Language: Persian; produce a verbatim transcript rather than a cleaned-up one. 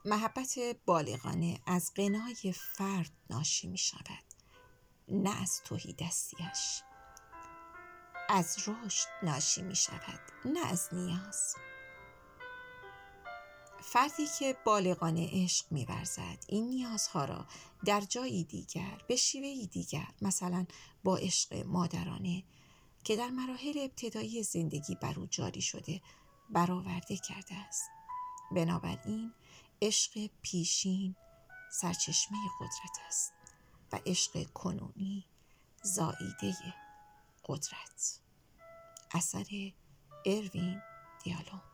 محبت بالغانه از غنای فرد ناشی می شود، نه از تهیدستیش. از رشد ناشی می شود، نه از نیاز. فردی که بالغانه عشق می ورزد این نیازها را در جایی دیگر به شیوهی دیگر، مثلا با عشق مادرانه که در مراحل ابتدایی زندگی بر او جاری شده، برآورده کرده است. بنابراین عشق پیشین سرچشمه قدرت است و عشق کنونی زائیده قدرت. اثر اروین دیالو.